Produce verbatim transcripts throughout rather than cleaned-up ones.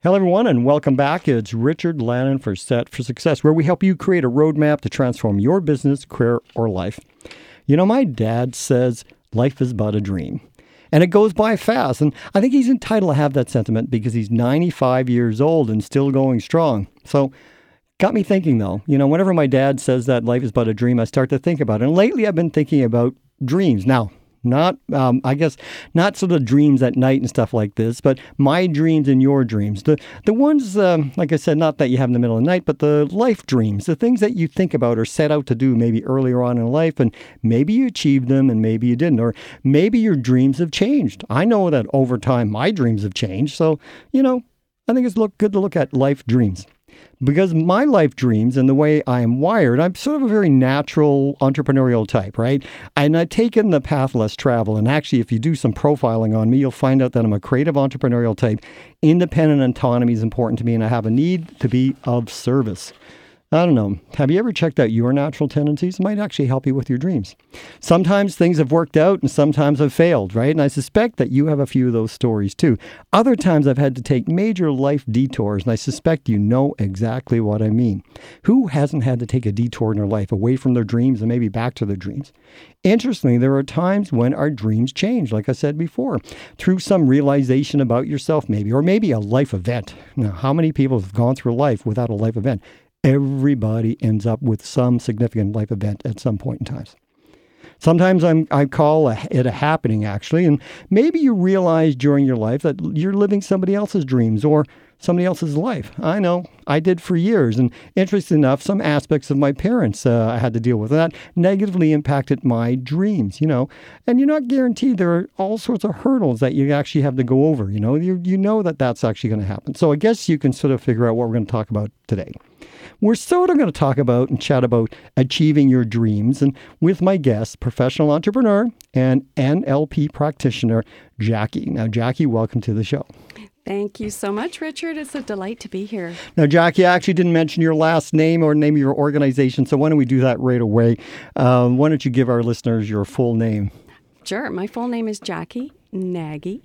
Hello, everyone, and welcome back. It's Richard Lannon for Set for Success, where we help you create a roadmap to transform your business, career, or life. You know, my dad says life is but a dream, and it goes by fast. And I think he's entitled to have that sentiment because he's ninety-five years old and still going strong. So, got me thinking, though. You know, whenever my dad says that life is but a dream, I start to think about it. And lately, I've been thinking about dreams. Now, Not, um, I guess, not sort of dreams at night and stuff like this, but my dreams and your dreams. The the ones, um, like I said, not that you have in the middle of the night, but the life dreams, the things that you think about or set out to do maybe earlier on in life, and maybe you achieved them and maybe you didn't, or maybe your dreams have changed. I know that over time my dreams have changed, so, you know, I think it's look good to look at life dreams. Because my life dreams and the way I am wired, I'm sort of a very natural entrepreneurial type, right? And I've taken the path less traveled. And actually, if you do some profiling on me, you'll find out that I'm a creative entrepreneurial type. Independent autonomy is important to me, and I have a need to be of service. I don't know. Have you ever checked out your natural tendencies? It might actually help you with your dreams. Sometimes things have worked out and sometimes have failed, right? And I suspect that you have a few of those stories too. Other times I've had to take major life detours, and I suspect you know exactly what I mean. Who hasn't had to take a detour in their life away from their dreams and maybe back to their dreams? Interestingly, there are times when our dreams change, like I said before, through some realization about yourself maybe, or maybe a life event. Now, how many people have gone through life without a life event? Everybody ends up with some significant life event at some point in time. Sometimes I'm, I call it a happening, actually, and maybe you realize during your life that you're living somebody else's dreams or somebody else's life. I know, I did for years, and interesting enough, some aspects of my parents uh, I had to deal with, and that negatively impacted my dreams, you know, and you're not guaranteed. There are all sorts of hurdles that you actually have to go over, you know, you, you know that that's actually going to happen. So I guess you can sort of figure out what we're going to talk about today. We're sort of going to talk about and chat about achieving your dreams, and with my guest, professional entrepreneur and N L P practitioner, Jackie. Now, Jackie, welcome to the show. Thank you so much, Richard. It's a delight to be here. Now, Jackie, I actually didn't mention your last name or name of your organization, so why don't we do that right away? Um, why don't you give our listeners your full name? Sure. My full name is Jackie Nagy,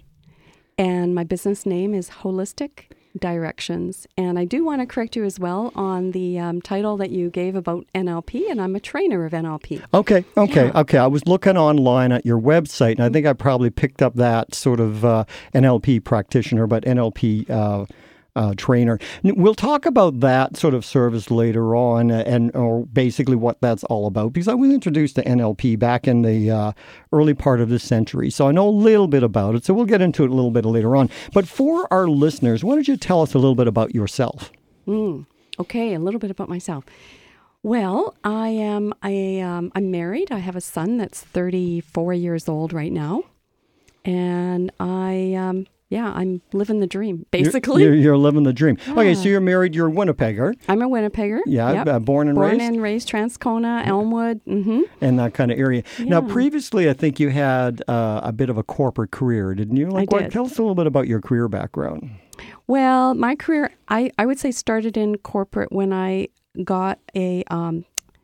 and my business name is Holistic Directions. And I do want to correct you as well on the um, title that you gave about N L P, and I'm a trainer of N L P. Okay, okay, yeah. okay. I was looking online at your website, and I think I probably picked up that sort of uh, N L P practitioner, but N L P uh, uh, trainer. We'll talk about that sort of service later on, and or basically what that's all about, because I was introduced to N L P back in the uh, early part of this century, so I know a little bit about it. So we'll get into it a little bit later on. But for our listeners, why don't you tell us a little bit about yourself? Mm, okay, a little bit about myself. Well, I am I um, I'm married. I have a son that's thirty-four years old right now, and I um, yeah, I'm living the dream basically. You're, you're, you're living the dream. Yeah. Okay, so you're married. You're a Winnipegger. I'm a Winnipegger. Yeah, yep. uh, born and born raised. Born and raised, Transcona, Elmwood, mm-hmm. and that kind of area. Yeah. Now, previously, I think you had uh, a bit of a corporate career, didn't you? Like, I what, did. Tell us a little bit about your career background. Well, my career, I, I would say, started in corporate when I got a um,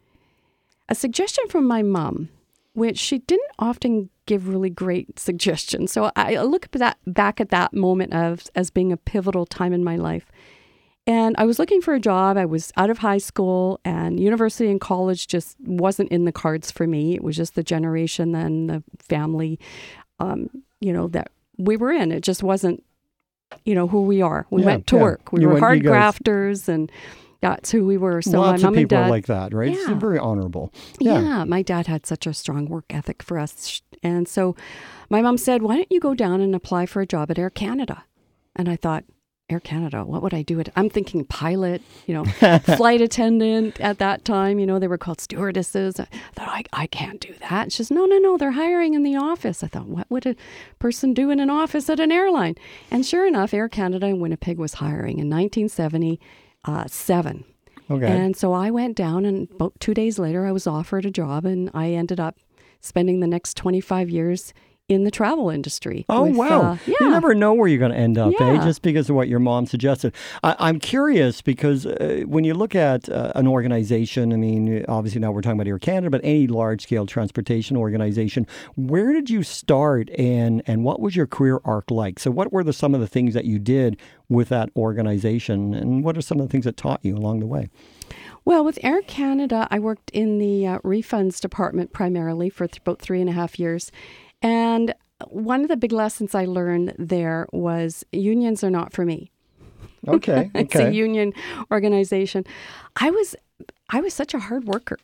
a suggestion from my mom, which she didn't often give really great suggestions. So I look at that, back at that moment of as being a pivotal time in my life. And I was looking for a job. I was out of high school, and university and college just wasn't in the cards for me. It was just the generation then, the family, um, you know, that we were in. It just wasn't, you know, who we are. We yeah, went to yeah. work. We you were went, hard guys, grafters, and that's who we were. So lots my mom of people and dad, are like that, right? Yeah. It's very honorable. Yeah. Yeah. My dad had such a strong work ethic for us. And so my mom said, why don't you go down and apply for a job at Air Canada? And I thought, Air Canada, what would I do? At, I'm thinking pilot, you know, flight attendant at that time. You know, they were called stewardesses. I thought, I, I can't do that. She says, no, no, no, they're hiring in the office. I thought, what would a person do in an office at an airline? And sure enough, Air Canada in Winnipeg was hiring in nineteen seventy-seven. Okay. And so I went down, and about two days later, I was offered a job, and I ended up spending the next twenty-five years in the travel industry. Oh, with, wow. Uh, yeah. You never know where you're going to end up, eh? Yeah. Just because of what your mom suggested. I, I'm curious because uh, when you look at uh, an organization, I mean, obviously now we're talking about Air Canada, but any large-scale transportation organization, where did you start and, and what was your career arc like? So what were the, some of the things that you did with that organization, and what are some of the things that taught you along the way? Well, with Air Canada, I worked in the uh, refunds department primarily for th- about three and a half years. And one of the big lessons I learned there was unions are not for me. Okay. It's okay. a union organization. I was I was such a hard worker.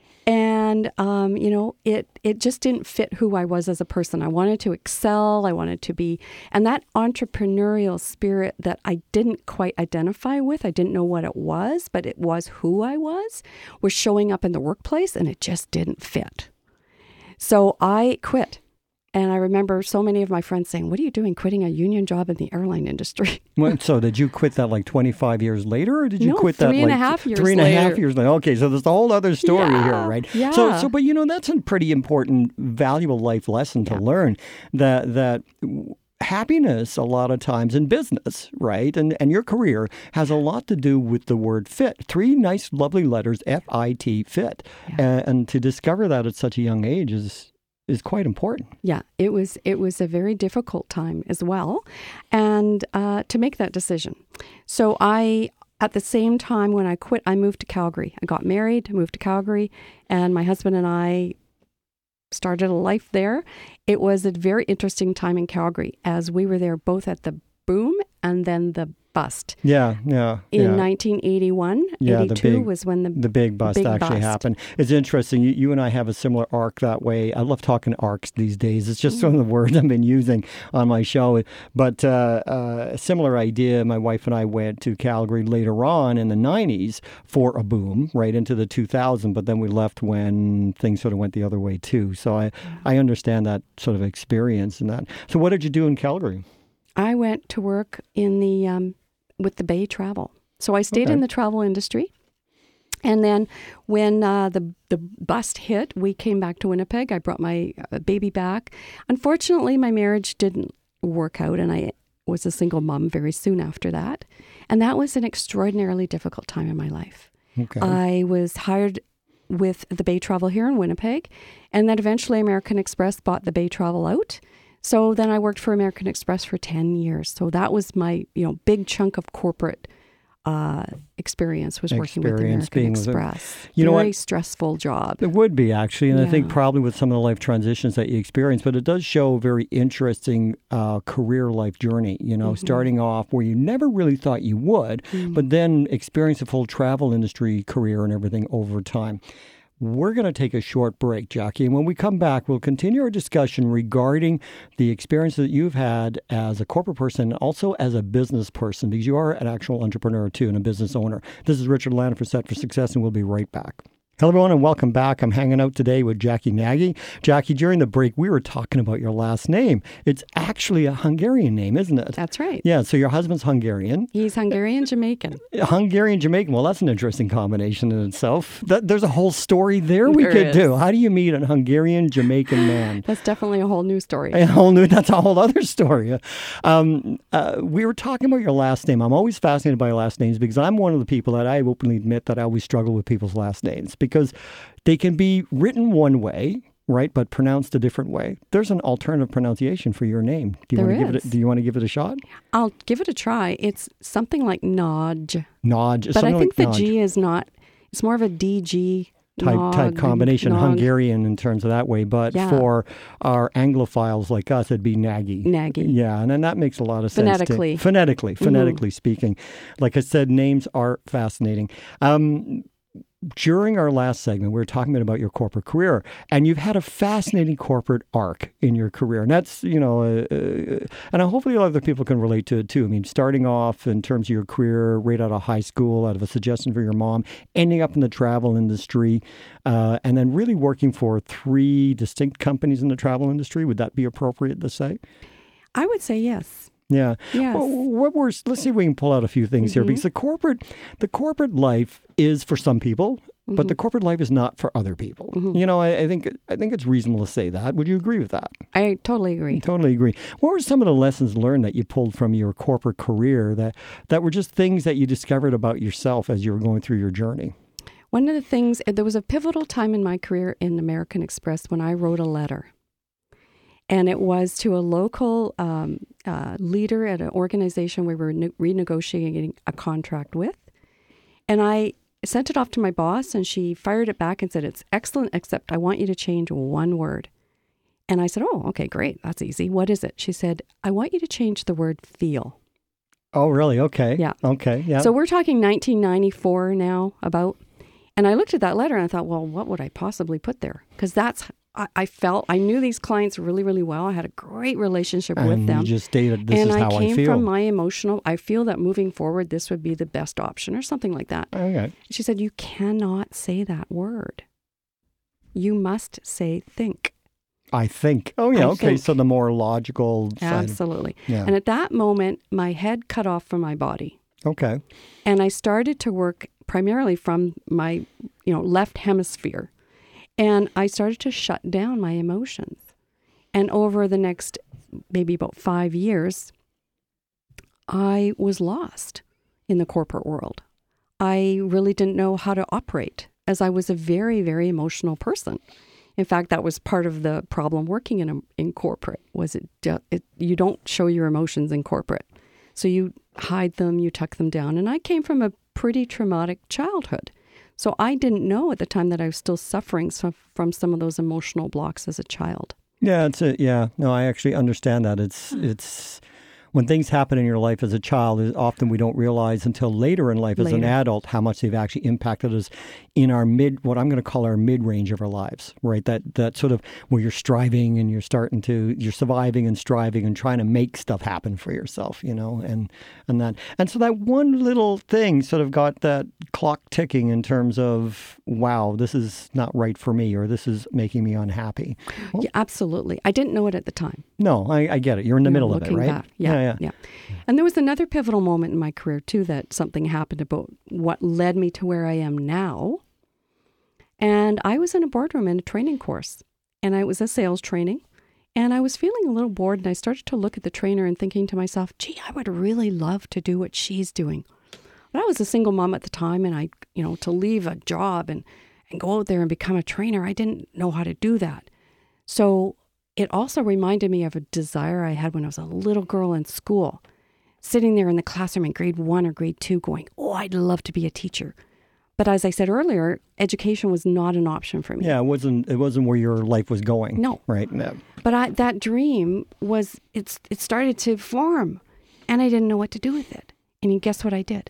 And, um, you know, it, it just didn't fit who I was as a person. I wanted to excel. I wanted to be, and that entrepreneurial spirit that I didn't quite identify with, I didn't know what it was, but it was who I was, was showing up in the workplace, and it just didn't fit. So I quit. And I remember so many of my friends saying, what are you doing quitting a union job in the airline industry? Well, so did you quit that like twenty-five years later, or did you no, quit that three like and a half years three and a later. half years later? Okay, so there's a whole other story Yeah, here, right? yeah. So, so, but you know, that's a pretty important, valuable life lesson to Yeah. learn that that happiness a lot of times in business, right? And and your career has a lot to do with the word fit. Three nice, lovely letters, F I T, fit. Yeah. Uh, and to discover that at such a young age is is quite important. Yeah, it was it was a very difficult time as well, and uh, to make that decision. So I, at the same time when I quit, I moved to Calgary. I got married, moved to Calgary, and my husband and I started a life there. It was a very interesting time in Calgary as we were there both at the boom and then the bust. Yeah, yeah. In yeah. nineteen eighty-one, Yeah, the eighty-two big- was when the, The big bust big actually bust. happened. It's interesting. You, you and I have a similar arc that way. I love talking arcs these days. It's just some of the words I've been using on my show. But uh, uh, a similar idea. My wife and I went to Calgary later on in the nineties for a boom, right into the two thousands. But then we left when things sort of went the other way too. So I, I understand that sort of experience and that. So what did you do in Calgary? I went to work in the um, with the Bay Travel. So I stayed Okay. in the travel industry. And then when uh, the the bust hit, we came back to Winnipeg. I brought my uh, baby back. Unfortunately, my marriage didn't work out, and I was a single mom very soon after that. And that was an extraordinarily difficult time in my life. Okay. I was hired with the Bay Travel here in Winnipeg, and then eventually American Express bought the Bay Travel out. So then I worked for American Express for ten years. So that was my, you know, big chunk of corporate uh, experience was working with Experience American being with it. Express. You know Very what? stressful job. It would be, actually. And I think Yeah. probably with some of the life transitions that you experience, but it does show a very interesting uh, career life journey, you know, Mm-hmm. starting off where you never really thought you would, Mm. but then experience a full travel industry career and everything over time. We're going to take a short break, Jackie. And when we come back, we'll continue our discussion regarding the experience that you've had as a corporate person and also as a business person, because you are an actual entrepreneur too and a business owner. This is Richard Lannan for Set for Success, and we'll be right back. Hello, everyone, and welcome back. I'm hanging out today with Jackie Nagy. Jackie, during the break, we were talking about your last name. It's actually a Hungarian name, isn't it? That's right. Yeah, so your husband's Hungarian. He's Hungarian Jamaican. Hungarian Jamaican. Well, that's an interesting combination in itself. That, there's a whole story there we There could is. do. How do you meet a Hungarian Jamaican man? That's definitely a whole new story. A whole new, that's a whole other story. Um, uh, we were talking about your last name. I'm always fascinated by last names because I'm one of the people that I openly admit that I always struggle with people's last names because they can be written one way, right, but pronounced a different way. There's an alternative pronunciation for your name. Do you There want to give is. it? A, do you want to give it a shot? I'll give it a try. It's something like Nodge. Nodge. But I something think like the Nodge. G is not, it's more of a D G type nog, type combination, nog, Hungarian in terms of that way. But Yeah. for our Anglophiles like us, it'd be Nagy. Nagy. Yeah, and then that makes a lot of sense. Phonetically. To, phonetically, Mhm. phonetically speaking. Like I said, names are fascinating. Um, during our last segment, we were talking about your corporate career, and you've had a fascinating corporate arc in your career. And that's, you know, uh, uh, and hopefully other people can relate to it too. I mean, starting off in terms of your career right out of high school, out of a suggestion for your mom, ending up in the travel industry, uh, and then really working for three distinct companies in the travel industry. Would that be appropriate to say? I would say yes. Yeah. Yes. Well, what were, let's see if we can pull out a few things here, Mhm. because the corporate, the corporate life is for some people Mm-hmm. but the corporate life is not for other people. Mm-hmm. You know, I, I think I think it's reasonable to say that. Would you agree with that? I totally agree. I totally agree. What were some of the lessons learned that you pulled from your corporate career that, that were just things that you discovered about yourself as you were going through your journey? One of the things, there was a pivotal time in my career in American Express when I wrote a letter. And it was to a local um, uh, leader at an organization we were ne- renegotiating a contract with. And I sent it off to my boss, and she fired it back and said, "It's excellent, except I want you to change one word." And I said, "Oh, okay, great. That's easy. What is it?" She said, "I want you to change the word feel." Oh, really? Okay. Yeah. Okay. Yeah. So we're talking nineteen ninety-four now about. And I looked at that letter and I thought, well, what would I possibly put there? Because that's, I, I felt, I knew these clients really, really well. I had a great relationship and with them. You just stated, this and is I how I came feel. from my emotional, I feel that moving forward, this would be the best option or something like that. Okay. She said, you cannot say that word. You must say think. I think. Oh, yeah. I okay. think. So the more logical side. Absolutely. Yeah. And at that moment, my head cut off from my body. Okay. And I started to work primarily from my, you know, left hemisphere. And I started to shut down my emotions. And over the next maybe about five years, I was lost in the corporate world. I really didn't know how to operate, as I was a very, very emotional person. In fact, that was part of the problem working in a, in corporate, was it, it you don't show your emotions in corporate. So you hide them, you tuck them down. And I came from a pretty traumatic childhood. So I didn't know at the time that I was still suffering some, from some of those emotional blocks as a child. Yeah, it's a, yeah. No, I actually understand that. It's it's when things happen in your life as a child, often we don't realize until later in life as Later. an adult how much they've actually impacted us in our mid, what I'm going to call our mid-range of our lives, right? That that sort of where you're striving and you're starting to, you're surviving and striving and trying to make stuff happen for yourself, you know, and and that. And so that one little thing sort of got that clock ticking in terms of, wow, this is not right for me, or this is making me unhappy. Well, Yeah, absolutely. I didn't know it at the time. no, I, I get it. You're in the You know, middle of it, looking right? back. Yeah, yeah, yeah. And there was another pivotal moment in my career, too, that something happened about what led me to where I am now. And I was in a boardroom in a training course, and I was a sales training, and I was feeling a little bored, and I started to look at the trainer and thinking to myself, gee, I would really love to do what she's doing. But I was a single mom at the time, and I, you know, to leave a job and, and go out there and become a trainer, I didn't know how to do that. So it also reminded me of a desire I had when I was a little girl in school, sitting there in the classroom in grade one or grade two going, oh, I'd love to be a teacher. But as I said earlier, education was not an option for me. Yeah, it wasn't. It wasn't where your life was going. No. Right. No. But I, that dream was, it's, it started to form, and I didn't know what to do with it. And guess what I did?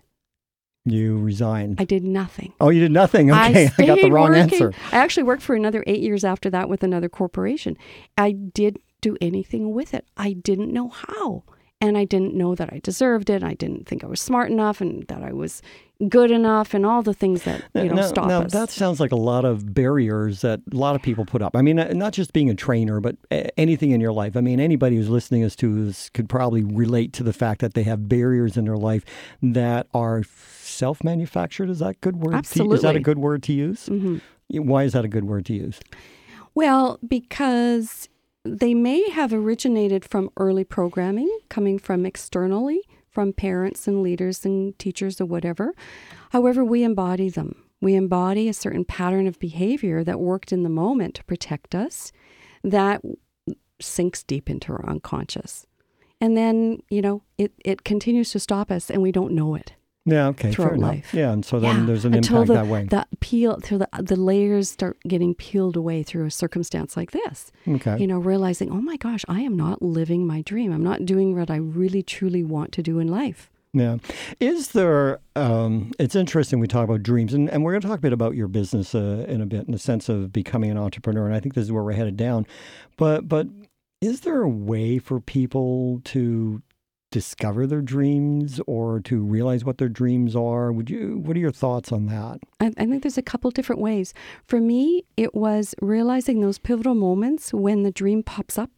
You resigned. I did nothing. Oh, you did nothing. Okay, I, I got the wrong working. answer. I actually worked for another eight years after that with another corporation. I did do anything with it. I didn't know how. And I didn't know that I deserved it. I didn't think I was smart enough and that I was good enough and all the things that, you know, now, stop now, us. that sounds like a lot of barriers that a lot of people put up. I mean, not just being a trainer, but anything in your life. I mean, anybody who's listening us to this could probably relate to the fact that they have barriers in their life that are self-manufactured. Is that a good word? Absolutely. To, is that a good word to use? Mm-hmm. Why is that a good word to use? Well, because they may have originated from early programming, coming from externally, from parents and leaders and teachers or whatever. However, we embody them. We embody a certain pattern of behavior that worked in the moment to protect us, that sinks deep into our unconscious. And then, you know, it, it continues to stop us and we don't know it. Yeah, okay, throughout fair enough. life. Yeah, and so then Yeah, there's an until impact the, that way. The peel, till the, the layers start getting peeled away through a circumstance like this. Okay. You know, realizing, oh my gosh, I am not living my dream. I'm not doing what I really, truly want to do in life. Yeah. Is there, um, it's interesting we talk about dreams, and, and we're going to talk a bit about your business uh, in a bit, in the sense of becoming an entrepreneur, and I think this is where we're headed down. But, but is there a way for people to discover their dreams or to realize what their dreams are? Would you, what are your thoughts on that? I, I think there's a couple different ways. For me, it was realizing those pivotal moments when the dream pops up,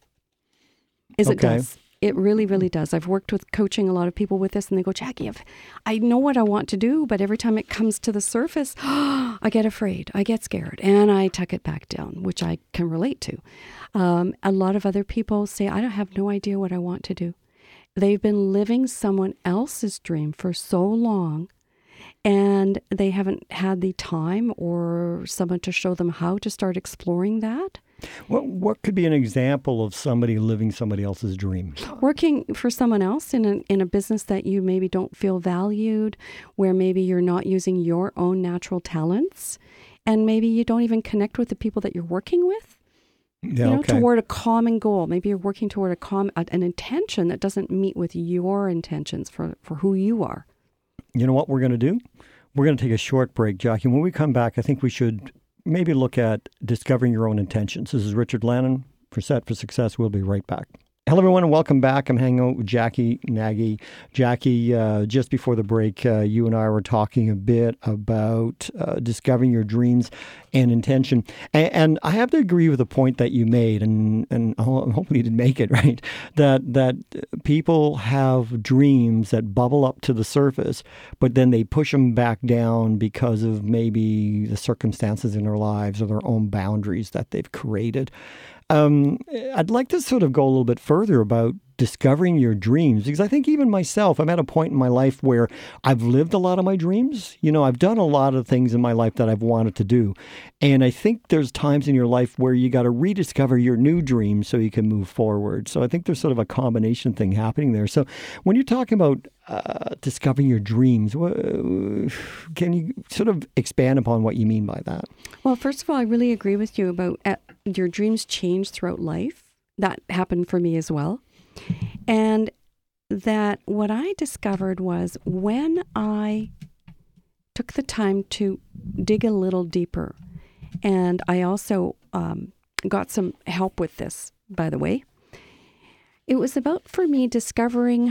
as it Okay. does. It really, really does. I've worked with coaching a lot of people with this, and they go, Jackie, if I know what I want to do, but every time it comes to the surface, I I get afraid, I get scared, and I tuck it back down, which I can relate to. Um, a lot of other people say, I don't have no idea what I want to do. They've been living someone else's dream for so long, and they haven't had the time or someone to show them how to start exploring that. What what could be an example of somebody living somebody else's dream? Working for someone else in a, in a business that you maybe don't feel valued, where maybe you're not using your own natural talents, and maybe you don't even connect with the people that you're working with. Yeah, you know, okay. toward a common goal. Maybe you're working toward a com- an intention that doesn't meet with your intentions for, for who you are. You know what we're going to do? We're going to take a short break, Jackie. When we come back, I think we should maybe look at discovering your own intentions. This is Richard Lannon for Set for Success. We'll be right back. Hello, everyone, and welcome back. I'm hanging out with Jackie Nagy. Jackie, uh, just before the break, uh, you and I were talking a bit about uh, discovering your dreams and intention. And, and I have to agree with the point that you made, and, and hopefully you didn't make it, right? That, that people have dreams that bubble up to the surface, but then they push them back down because of maybe the circumstances in their lives or their own boundaries that they've created. Um, I'd like to sort of go a little bit further about discovering your dreams, because I think even myself, I'm at a point in my life where I've lived a lot of my dreams. You know, I've done a lot of things in my life that I've wanted to do. And I think there's times in your life where you got to rediscover your new dreams so you can move forward. So I think there's sort of a combination thing happening there. So when you're talking about uh, discovering your dreams, can you sort of expand upon what you mean by that? Well, first of all, I really agree with you about uh, your dreams change throughout life. That happened for me as well. And that what I discovered was when I took the time to dig a little deeper, and I also um, got some help with this, by the way, it was about for me discovering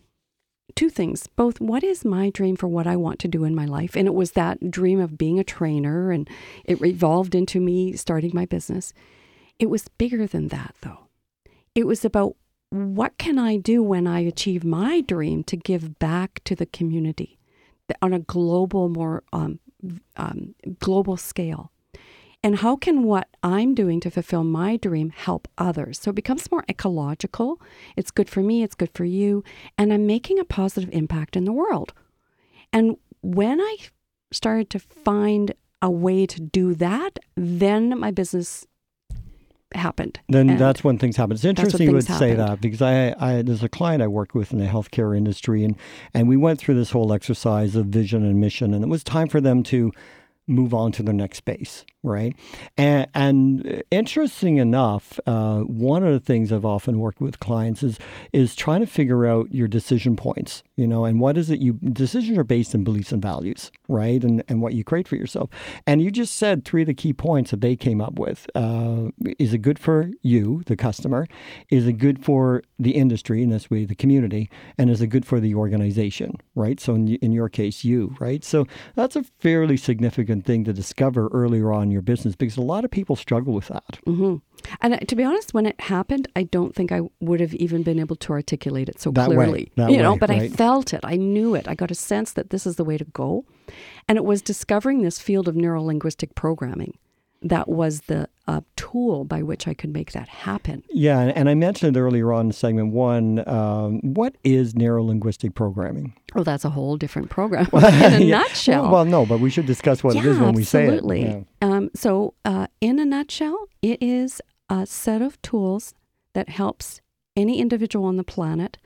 two things, both what is my dream for what I want to do in my life. And it was that dream of being a trainer, and it evolved into me starting my business. It was bigger than that, though. It was about what can I do when I achieve my dream to give back to the community on a global, more um, um, global scale? And how can what I'm doing to fulfill my dream help others? So it becomes more ecological. It's good for me. It's good for you. And I'm making a positive impact in the world. And when I started to find a way to do that, then my business happened. Then and that's when things happen. It's interesting you would happened. say that, because I, I there's a client I worked with in the healthcare industry, and, and we went through this whole exercise of vision and mission, and it was time for them to move on to the next space, right? And, and interesting enough, uh, one of the things I've often worked with clients is is trying to figure out your decision points, you know, and what is it you, decisions are based on beliefs and values, right? And and what you create for yourself. And you just said three of the key points that they came up with. Uh, is it good for you, the customer? Is it good for the industry, in this way, the community? And is it good for the organization, right? So in, in your case, you, right? So that's a fairly significant thing to discover earlier on in your business, because a lot of people struggle with that. Mm-hmm. And uh, to be honest, when it happened, I don't think I would have even been able to articulate it so that clearly. Way, that you know, way, but right? I felt it. I knew it. I got a sense that this is the way to go. And it was discovering this field of neuro-linguistic programming that was the uh, tool by which I could make that happen. Yeah, and I mentioned earlier on in segment one, um, what is neuro-linguistic programming? Oh, that's a whole different program in a yeah. nutshell. Well, no, but we should discuss what yeah, it is when we absolutely. say it. Yeah. Um, so uh, in a nutshell, it is a set of tools that helps any individual on the planet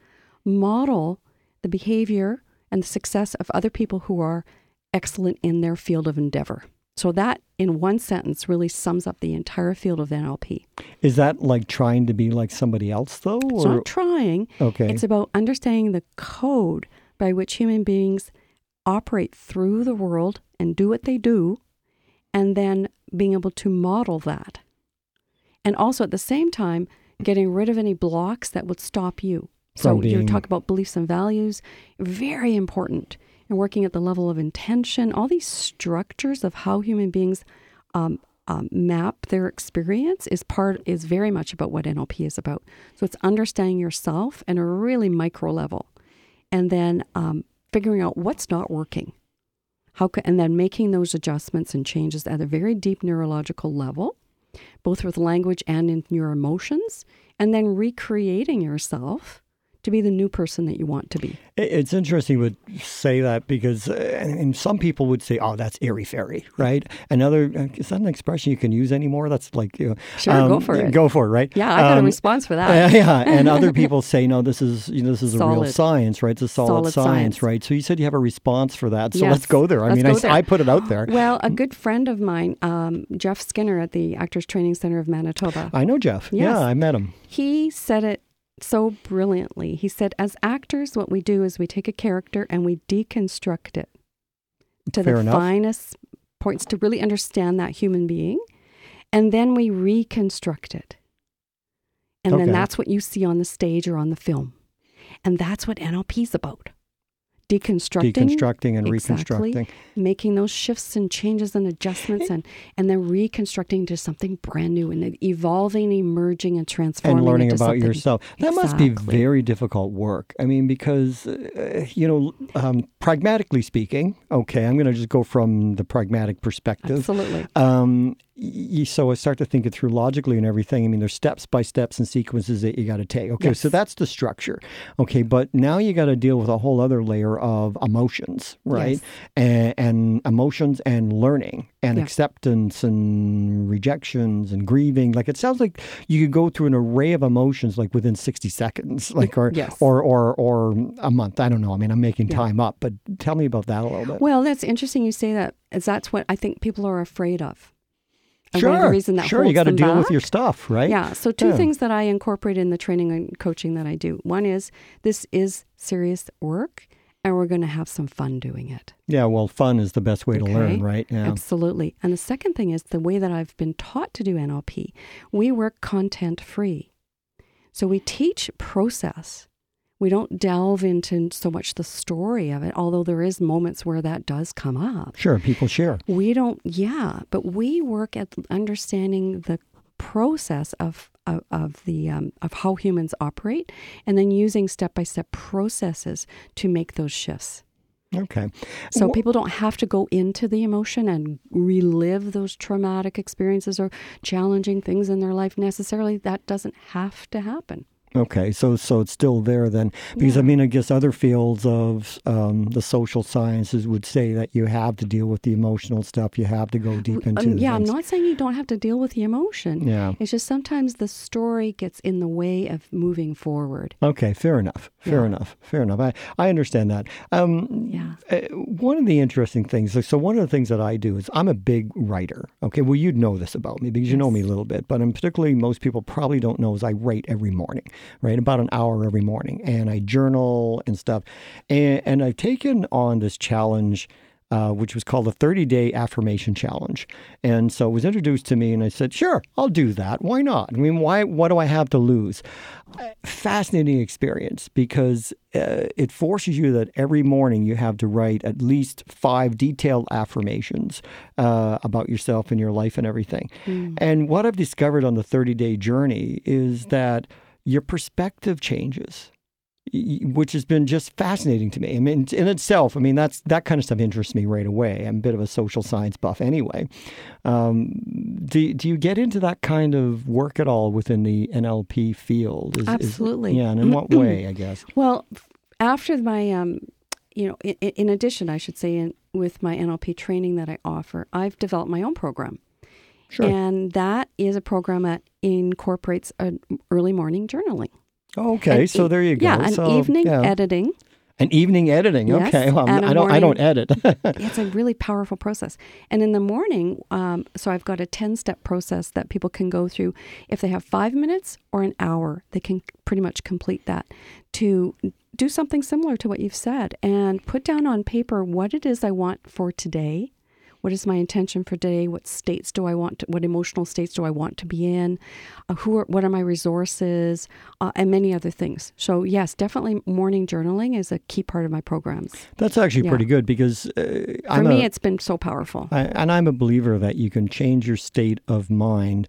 model the behavior and the success of other people who are excellent in their field of endeavor. So that, in one sentence, really sums up the entire field of N L P. Is that like trying to be like somebody else, though? It's or? not trying. Okay. It's about understanding the code by which human beings operate through the world and do what they do, and then being able to model that. And also, at the same time, getting rid of any blocks that would stop you. So From being... you're talking about beliefs and values, very important. And working at the level of intention, all these structures of how human beings um, um, map their experience is part is very much about what N L P is about. So it's understanding yourself at a really micro level, and then um, figuring out what's not working. How ca- and then making those adjustments and changes at a very deep neurological level, both with language and in your emotions, and then recreating yourself to be the new person that you want to be. It's interesting you would say that because, uh, and some people would say, "Oh, that's airy-fairy," right? Another is that an expression you can use anymore? That's like, you know, sure, um, go for it. Go for it, right? Yeah, I got um, a response for that. Uh, yeah, and other people say, "No, this is you know, this is a solid. real science, right? It's a solid, solid science, science, right?" So you said you have a response for that. So yes. let's go there. I let's mean, I, there. I put it out there. Well, a good friend of mine, um, Jeff Skinner at the Actors Training Center of Manitoba. I know Jeff. Yes. Yeah, I met him. He said it so brilliantly. He said, as actors, what we do is we take a character and we deconstruct it to Fair the enough. finest points to really understand that human being. And then we reconstruct it. And Okay. then that's what you see on the stage or on the film. And that's what N L P is about. Deconstructing, Deconstructing and exactly, reconstructing. making those shifts and changes and adjustments and, and then reconstructing to something brand new and then evolving, emerging and transforming And learning into about something. yourself. That must be Exactly. very difficult work. I mean, because, uh, you know, um, pragmatically speaking, okay, I'm going to just go from the pragmatic perspective. Absolutely. Um, y- so I start to think it through logically and everything. I mean, there's steps by steps and sequences that you got to take. Okay, Yes. so that's the structure. Okay, but now you got to deal with a whole other layer of emotions, right? Yes. And, and emotions and learning and Yeah. acceptance and rejections and grieving. Like it sounds like you could go through an array of emotions like within sixty seconds, like or Yes. or or or a month. I don't know. I mean, I'm making Yeah. time up, but tell me about that a little bit. Well, that's interesting you say that, as that's what I think people are afraid of. And one of Sure, the reason that sure. You holds got to them deal with back- your stuff, right? Yeah. So two Yeah. things that I incorporate in the training and coaching that I do. One is this is serious work and we're going to have some fun doing it. Yeah, well, fun is the best way to Okay. learn, right? Yeah. Absolutely. And the second thing is the way that I've been taught to do N L P. We work content free. So we teach process. We don't delve into so much the story of it, although there is moments where that does come up. Sure, people share. We don't, yeah, but we work at understanding the process of of, of the um, of how humans operate, and then using step by step processes to make those shifts. Okay. So Wh- people don't have to go into the emotion and relive those traumatic experiences or challenging things in their life necessarily. That doesn't have to happen. Okay, so so it's still there then, because Yeah. I mean, I guess other fields of um, the social sciences would say that you have to deal with the emotional stuff. You have to go deep into. Um, the yeah, I'm things. not saying you don't have to deal with the emotion. Yeah. It's just sometimes the story gets in the way of moving forward. Okay, fair enough. Fair Yeah. enough. Fair enough. I, I understand that. Um, Yeah. uh, one of the interesting things, so one of the things that I do is I'm a big writer. Okay, well, you'd know this about me because you know Yes. me a little bit, but in particularly most people probably don't know is I write every morning, right? About an hour every morning, and I journal and stuff. And, and I've taken on this challenge, uh, which was called the thirty-day affirmation challenge. And so it was introduced to me, and I said, sure, I'll do that. Why not? I mean, why? What do I have to lose? Uh, Fascinating experience because uh, it forces you that every morning you have to write at least five detailed affirmations uh, about yourself and your life and everything. Mm. And what I've discovered on the thirty-day journey is that your perspective changes, y- which has been just fascinating to me. I mean, in itself, I mean, that's that kind of stuff interests me right away. I'm a bit of a social science buff anyway. Um, do, do you get into that kind of work at all within the N L P field? Is, is- Absolutely. yeah, and in what way, I guess? Well, f- after my, um, you know, in, in addition, I should say, in, with my N L P training that I offer, I've developed my own program. Sure. And that is a program that incorporates an early morning journaling. Okay, An so e- there you go. Yeah, an So, evening yeah. editing. An evening editing. Yes, Okay, well, and a I don't. I don't morning- edit. It's a really powerful process. And in the morning, um, so I've got a ten-step process that people can go through. If they have five minutes or an hour, they can pretty much complete that to do something similar to what you've said and put down on paper what it is I want for today. What is my intention for today? What states do I want to, what emotional states do I want to be in? Uh, who are, what are my resources? Uh, and many other things. So yes, definitely morning journaling is a key part of my programs. That's actually Yeah. pretty good because uh, For I'm me, a, it's been so powerful. I, and I'm a believer that you can change your state of mind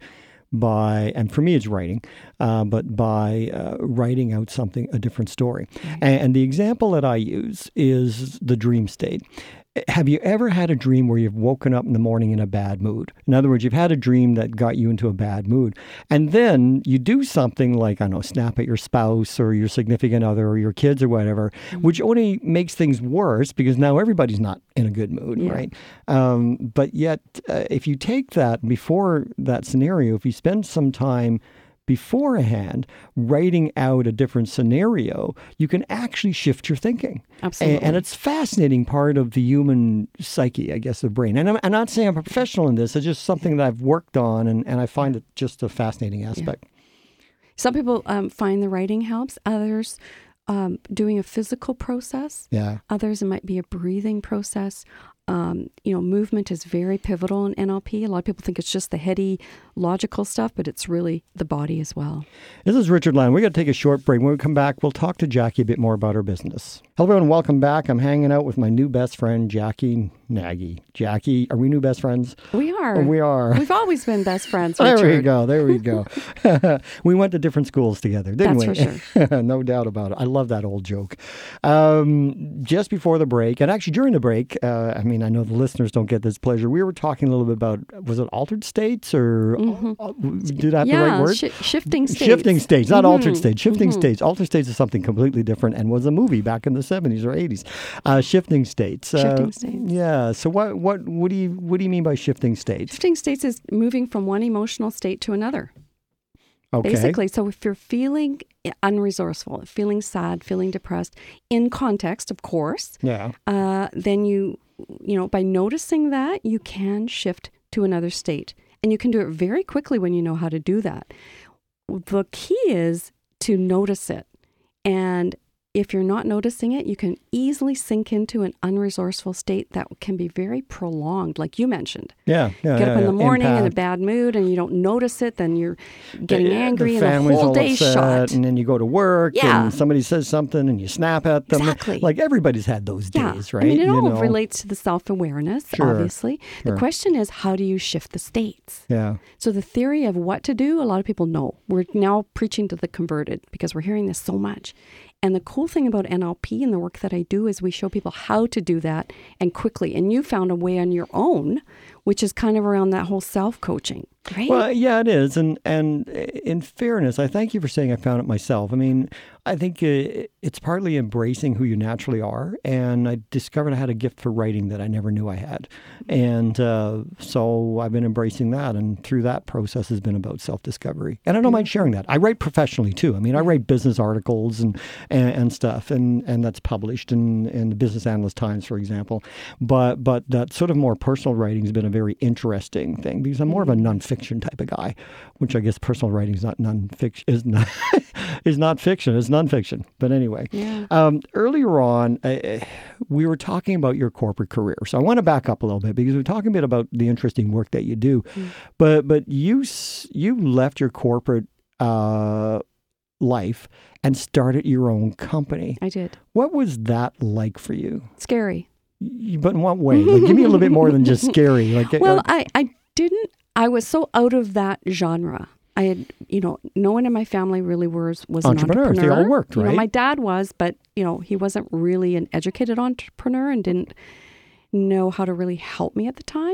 by, and for me it's writing, uh, but by uh, writing out something, a different story. Right. And, and the example that I use is the dream state. have you ever had a dream where you've woken up in the morning in a bad mood? In other words, you've had a dream that got you into a bad mood. And then you do something like, I don't know, snap at your spouse or your significant other or your kids or whatever, mm-hmm. which only makes things worse because now everybody's not in a good mood, yeah. right? Um, but yet, uh, if you take that before that scenario, if you spend some time beforehand writing out a different scenario, you can actually shift your thinking. Absolutely. And, and it's a fascinating part of the human psyche, I guess, the brain. And I'm, I'm not saying I'm a professional in this. It's just something that I've worked on, and, and I find it just a fascinating aspect. Yeah. Some people um, find the writing helps. Others um, doing a physical process. Yeah. Others, it might be a breathing process. Um, you know, movement is very pivotal in N L P. A lot of people think it's just the heady, logical stuff, but it's really the body as well. This is Richard Lannon. We're going to take a short break. When we come back, we'll talk to Jackie a bit more about her business. Hello, everyone. Welcome back. I'm hanging out with my new best friend, Jackie Nagy. Jackie, are we new best friends? We are. Oh, we are. We've always been best friends, Richard. There we go. There we go. We went to different schools together, didn't That's we? That's for sure. No doubt about it. I love that old joke. Um, just before the break, and actually during the break, uh, I mean, I know the listeners don't get this pleasure. We were talking a little bit about, was it altered states or mm-hmm. uh, did I have yeah, the right word? Sh- shifting states. Shifting states, not mm-hmm. altered states. Shifting mm-hmm. states. Altered states is something completely different and was a movie back in the seventies or eighties. Uh, shifting states. Shifting uh, states. Yeah. So what what what do you what do you mean by shifting states? Shifting states is moving from one emotional state to another. Okay. Basically, so if you're feeling unresourceful, feeling sad, feeling depressed, in context, of course, yeah, uh, then you, you know, by noticing that, you can shift to another state. And you can do it very quickly when you know how to do that. The key is to notice it. And if you're not noticing it, you can easily sink into an unresourceful state that can be very prolonged, like you mentioned. Yeah, yeah. Get yeah, up in the yeah. morning Impact. in a bad mood and you don't notice it, then you're getting the, angry the and the whole day's shot. And then you go to work yeah. and somebody says something and you snap at them. Exactly. Like everybody's had those yeah. days, right? I mean, it you all know? relates to the self-awareness, sure. obviously. Sure. The question is, how do you shift the states? Yeah. So the theory of what to do, a lot of people know. We're now preaching to the converted because we're hearing this so much. And the cool thing about N L P and the work that I do is we show people how to do that and quickly. And you found a way on your own, which is kind of around that whole self-coaching, right? Well, yeah, it is. And and in fairness, I thank you for saying I found it myself. I mean, I think it's partly embracing who you naturally are. And I discovered I had a gift for writing that I never knew I had. And uh, so I've been embracing that. And through that process has been about self-discovery. And I don't mind sharing that. I write professionally, too. I mean, I write business articles and and, and stuff. And, and that's published in, in the Business Analyst Times, for example. But, but that sort of more personal writing has been a very interesting thing because I'm more of a nonfiction type of guy, which I guess personal writing is not nonfiction, is not, is not fiction, it's nonfiction. But anyway, yeah. um, earlier on, uh, we were talking about your corporate career. So I want to back up a little bit because we're talking a bit about the interesting work that you do. Mm. But but you you left your corporate uh, life and started your own company. I did. What was that like for you? Scary. But in what way? Like, give me a little bit more than just scary. Like, well, like, I, I didn't, I was so out of that genre. I had, you know, no one in my family really was, was an entrepreneur. They all worked, right? You know, my dad was, but, you know, he wasn't really an educated entrepreneur and didn't know how to really help me at the time.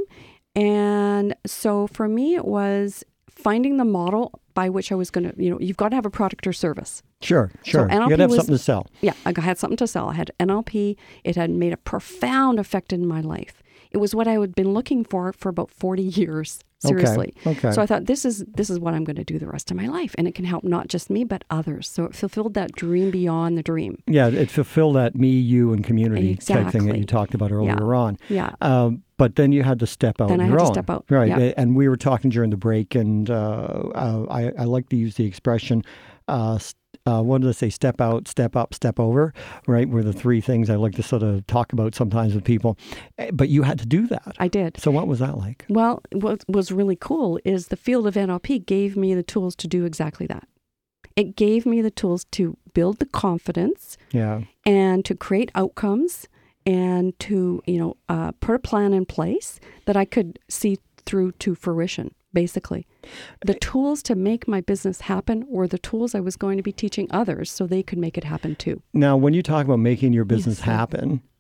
And so for me, it was finding the model by which I was going to, you know, you've got to have a product or service. Sure, sure. So you got to have was, something to sell. Yeah, I had something to sell. I had N L P. It had made a profound effect in my life. It was what I had been looking for for about forty years. Seriously. Okay. okay. So I thought this is this is what I'm going to do the rest of my life, and it can help not just me but others. So it fulfilled that dream beyond the dream. Yeah, it fulfilled that me, you, and community exactly. type thing that you talked about earlier yeah. on. Yeah. Um, but then you had to step out then on I your had own. to step out. Right. Yeah. And we were talking during the break, and uh, uh, I, I like to use the expression, uh, uh, what did I say, step out, step up, step over, right? Were the three things I like to sort of talk about sometimes with people. But you had to do that. I did. So what was that like? Well, what was really cool is the field of N L P gave me the tools to do exactly that. It gave me the tools to build the confidence yeah. and to create outcomes and to, you know, uh, put a plan in place that I could see through to fruition, basically. The tools to make my business happen were the tools I was going to be teaching others so they could make it happen too. Now, when you talk about making your business yes. happen,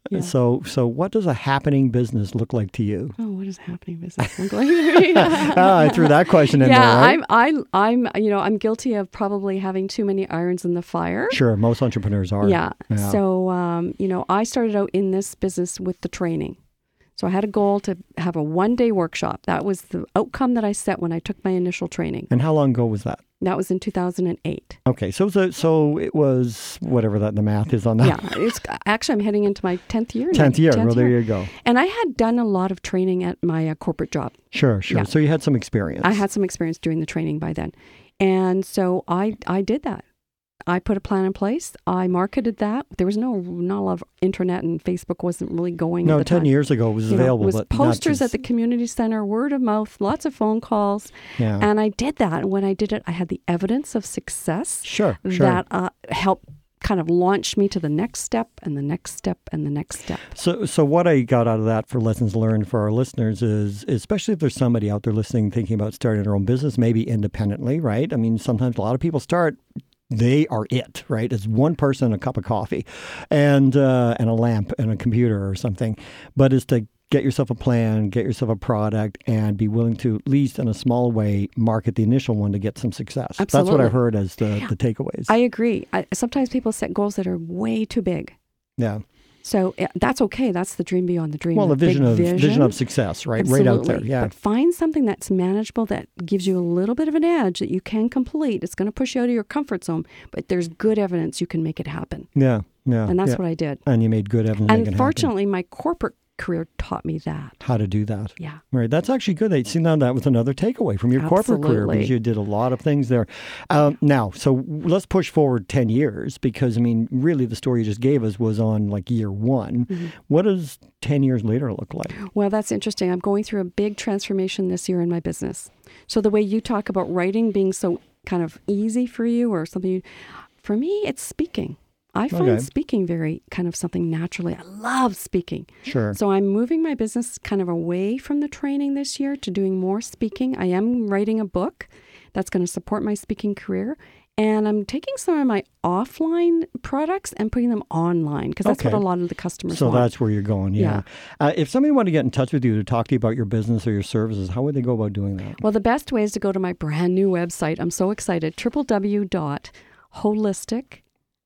Yeah. So, so what does a happening business look like to you? Oh, what does happening business look like? Ah, I threw that question in yeah, there, right? I'm, I, I'm, you know, I'm guilty of probably having too many irons in the fire. Sure, most entrepreneurs are. Yeah. Yeah. So, um, you know, I started out in this business with the training. So I had a goal to have a one-day workshop. That was the outcome that I set when I took my initial training. And how long ago was that? That was in two thousand eight. Okay, so so, so it was whatever that the math is on that. Yeah, it's actually I'm heading into my tenth year. now. tenth year. tenth Well, there year. you go. And I had done a lot of training at my uh, corporate job. Sure, sure. Yeah. So you had some experience. I had some experience doing the training by then. And so I I did that. I put a plan in place. I marketed that. There was no not a lot of internet, and Facebook wasn't really going. No, at the ten time. years ago it was You know, available. it was but not posters just- at the community center, word of mouth, lots of phone calls. Yeah. And I did that. And when I did it, I had the evidence of success Sure, sure. that uh, helped kind of launch me to the next step and the next step and the next step. So, so what I got out of that for lessons learned for our listeners is, especially if there's somebody out there listening, thinking about starting their own business, maybe independently, right? I mean, sometimes a lot of people start, they are it, right? It's one person, a cup of coffee, and uh, and a lamp and a computer or something. But it's to get yourself a plan, get yourself a product, and be willing to, at least in a small way, market the initial one to get some success. That's what Absolutely. I heard as the, the takeaways. I agree. I, sometimes people set goals that are way too big. yeah. So uh, that's okay. That's the dream beyond the dream. Well, the big vision of vision. vision of success, right? Right out there. Absolutely. Yeah. But find something that's manageable, that gives you a little bit of an edge that you can complete. It's going to push you out of your comfort zone, but there's good evidence you can make it happen. Yeah. Yeah. And that's yeah. what I did. And you made good evidence. And making it happen. fortunately, my corporate career taught me that. How to do that. Yeah. Right. That's actually good. See, now that was another takeaway from your corporate career, Absolutely. because you did a lot of things there. Um, now, so let's push forward ten years, because, I mean, really the story you just gave us was on like year one. Mm-hmm. What does ten years later look like? Well, that's interesting. I'm going through a big transformation this year in my business. So the way you talk about writing being so kind of easy for you or something, you, for me, it's speaking. I find Okay. speaking very kind of something naturally. I love speaking. Sure. So I'm moving my business kind of away from the training this year to doing more speaking. I am writing a book that's going to support my speaking career. And I'm taking some of my offline products and putting them online, because that's Okay. what a lot of the customers So want. that's where you're going, yeah. Uh, if somebody wanted to get in touch with you to talk to you about your business or your services, how would they go about doing that? Well, the best way is to go to my brand new website. I'm so excited. w w w dot holistic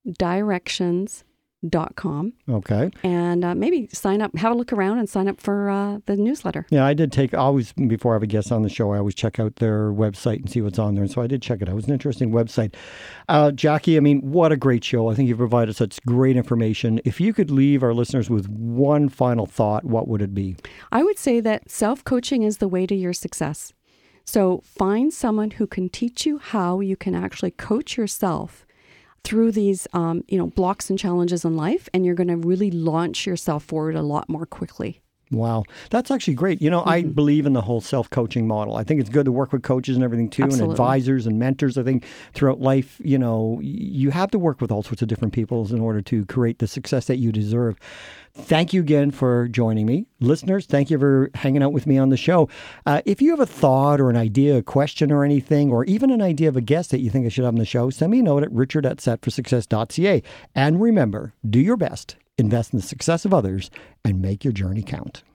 directions dot com. Okay. And uh, maybe sign up, have a look around and sign up for uh, the newsletter. Yeah, I did take, always, before I have a guest on the show, I always check out their website and see what's on there. And so I did check it out. It was an interesting website. Uh, Jackie, I mean, what a great show. I think you've provided such great information. If you could leave our listeners with one final thought, what would it be? I would say that self-coaching is the way to your success. So find someone who can teach you how you can actually coach yourself through these, um, you know, blocks and challenges in life, and you're going to really launch yourself forward a lot more quickly. Wow. That's actually great. You know, mm-hmm. I believe in the whole self-coaching model. I think it's good to work with coaches and everything too, Absolutely. and advisors and mentors. I think throughout life, you know, you have to work with all sorts of different people in order to create the success that you deserve. Thank you again for joining me. Listeners, thank you for hanging out with me on the show. Uh, if you have a thought or an idea, a question or anything, or even an idea of a guest that you think I should have on the show, send me a note at richard at set for success dot c a. And remember, do your best, invest in the success of others, and make your journey count.